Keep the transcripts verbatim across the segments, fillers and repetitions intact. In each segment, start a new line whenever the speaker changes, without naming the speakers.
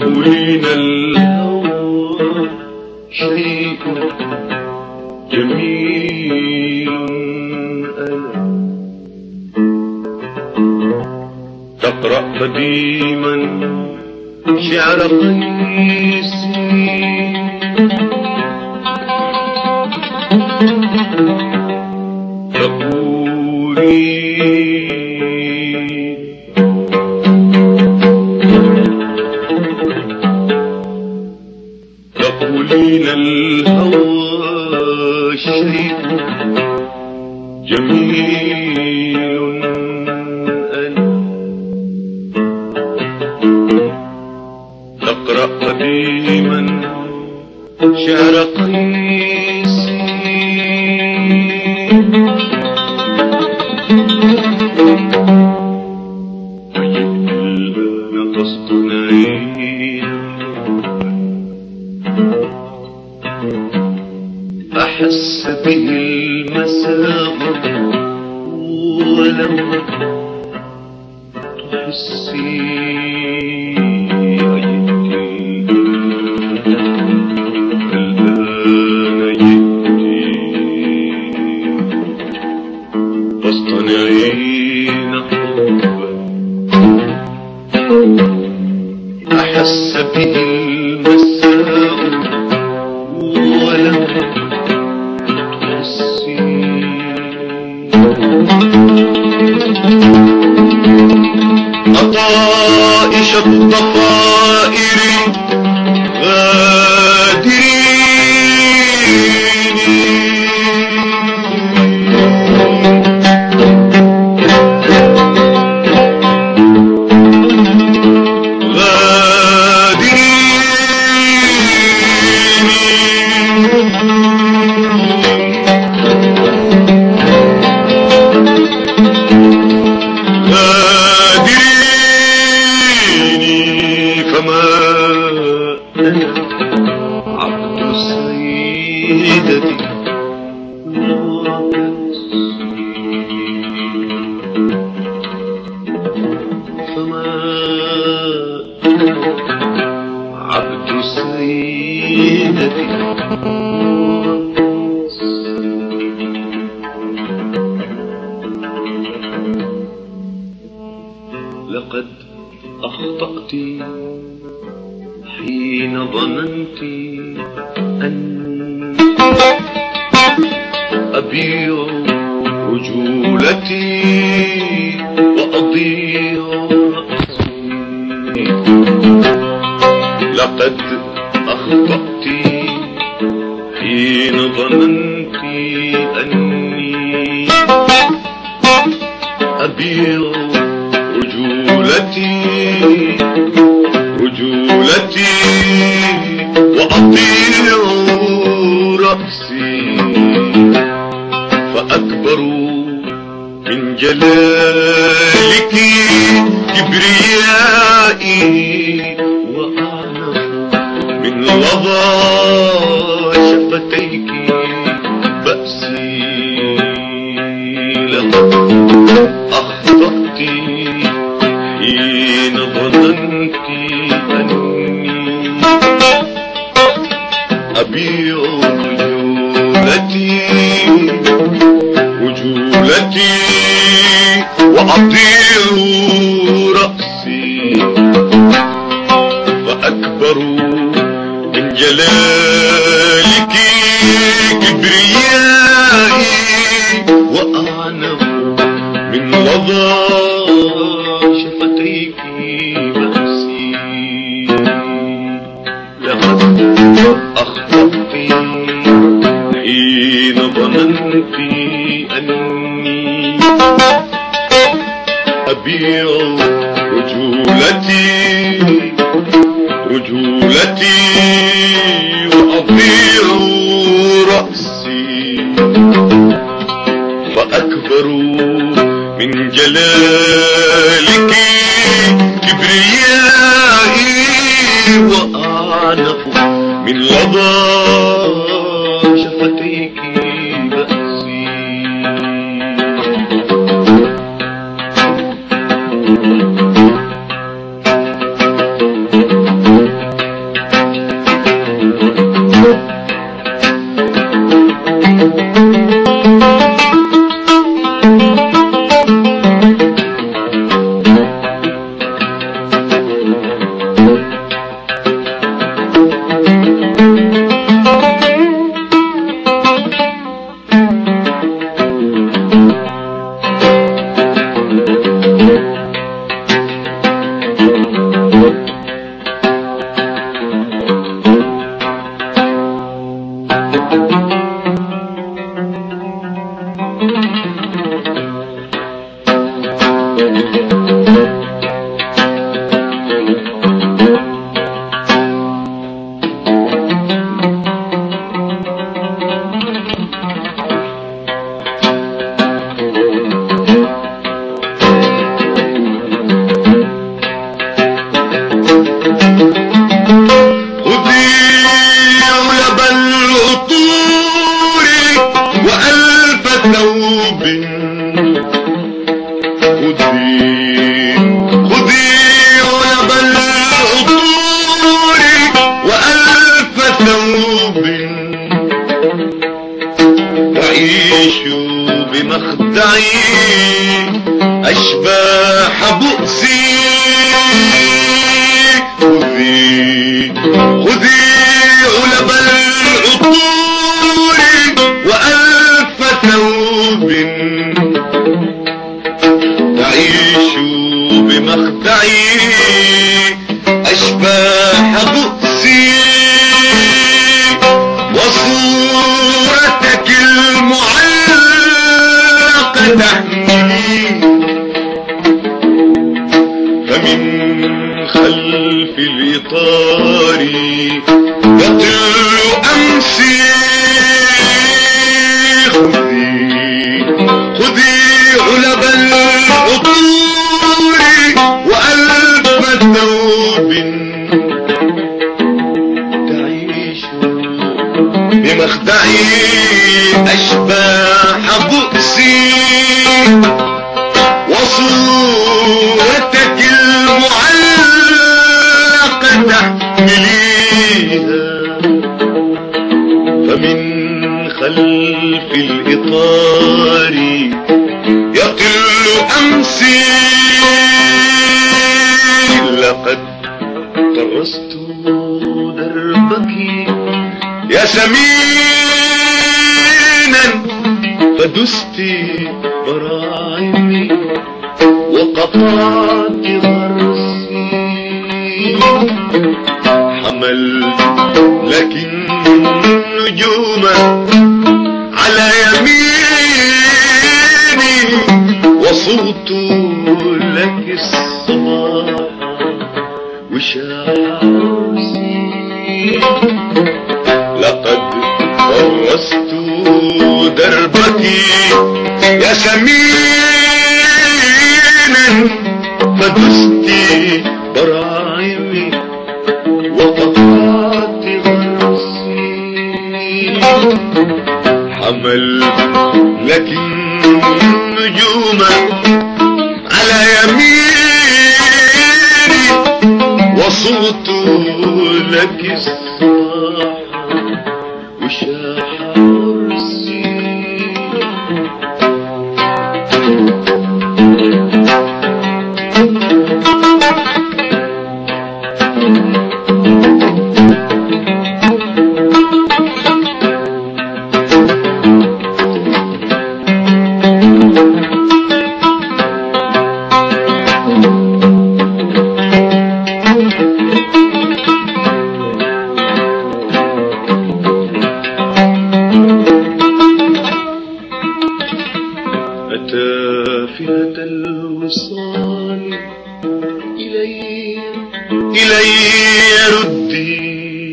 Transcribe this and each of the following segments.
تقولين الهوى شيء جميل ألا تقرأ قديما شعر قيسي تقولي تقولين الهوى شيء جميل ألا تقرأ قديما شعر قيسي وجدت الآن تصطنعين أحس به المساء ولم تحسي تصطنعين حبا أحس به المساء ولم تحسي أطائش الضفائر عبد سيدتي فما عبد سيدتي لقد أخطأت حين ظننت أن أبيع رجولتي وأضيع رأسي. لقد أخطأت حين ظننت أني أبيع رجولتي رجولتي وأطيع رأسي فأكبر من جلالك كبريائي وأعلم من لظى شفتيك بأسي. لقد أخطأت حين ظننت أني أبيع رجولتي رجولتي وأطيع رأسي فأكبر من جلالك كبريائي وأعنف من لظى شفتيك بأسي. لقد أخطأت حين ظننت أني أبيع رجولتي رجولتي وأضيع رأسي فأكبر من جلالك كبريائي وأعنف من لظى شفتيك بأسي. خذي خذي علب العطور وألف ثوب تعيش بمخدعي أشباح بؤسي وصورتك المعلقة تحملي فمن خلف الإطار يطل أمسي خذي خذي علب العطور وألف ثوب تعيش بمخدعي أشباح بؤسي وصورتك المعلقة تحمليها فمن خلف الإطار يطل أمسي لقد طرست دربك يا سمينا فدست براعمي وقطعت غرسي حملت لكن نجوم على يميني وصوت لك الصباح وشاع عرسي لقد فرست دربك يا سمينا فدست براعمي وقطعت غرسي حملت لكن نجوم على يميني وصوت لك الصباح وشاح عرسي تافهة الوصال إلي إلي ردي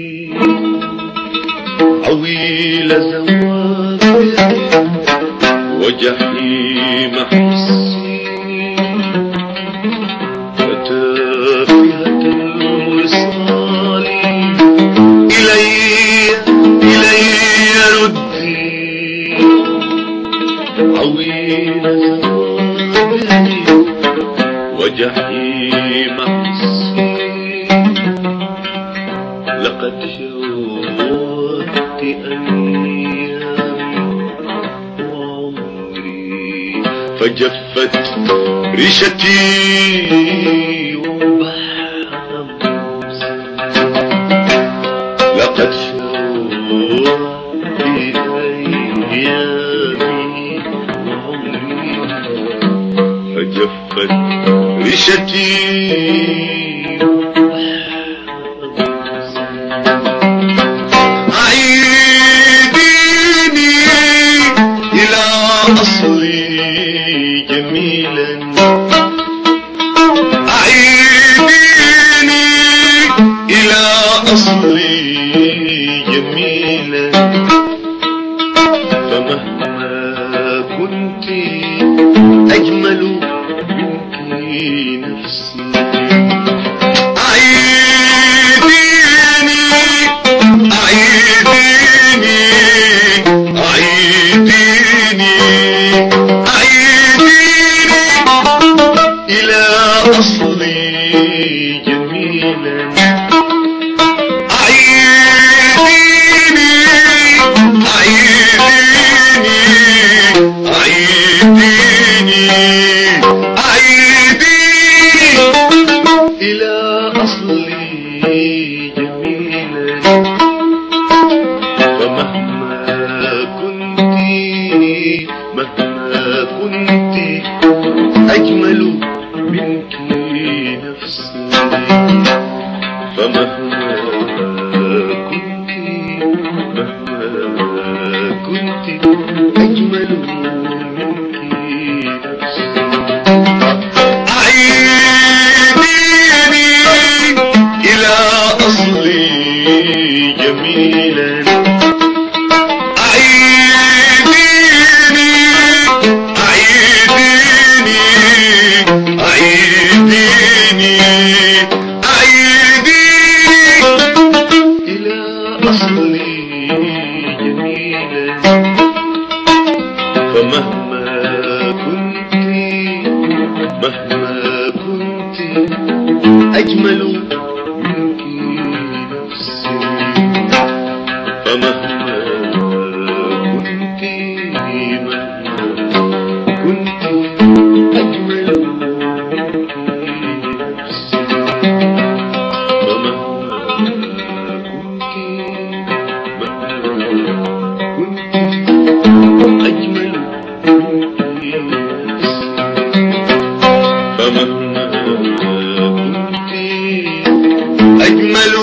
عويل زوابي وجحيم حسي تافهة الوصال إلي إلي ردي عويل زوابي وجحيم حسي لقد شوقت أيامي وعمري فجفت ريشتي وبحر لقد شوقت أيامي فجفت ريشتي أعيديني إلى أصلي جميلا أعيديني إلى أصلي جميلا فمهما كنت أجمل نفسي أعيديني أعيديني أعيديني أعيديني إلى أصلي جميلا أعيديني أعيديني أعيديني أعيديني أصلي جميلة فمهما كنتي مهما كنتي أجمل منك نفسي فمهما كنتي مهما كنتي أجمل منك نفسي أعيديني إلى أصلي جميلا أعيديني أعيديني أعيديني أعيديني إلى أصلي جميلا فمهما كنتي مهما كنتي أجمل منك نفسي فمهما كنتي مهما كنتي أجمل منك نفسي فمهما كنتي مهما كنتي أجمل منك نفسي فمهما كنتي أجمل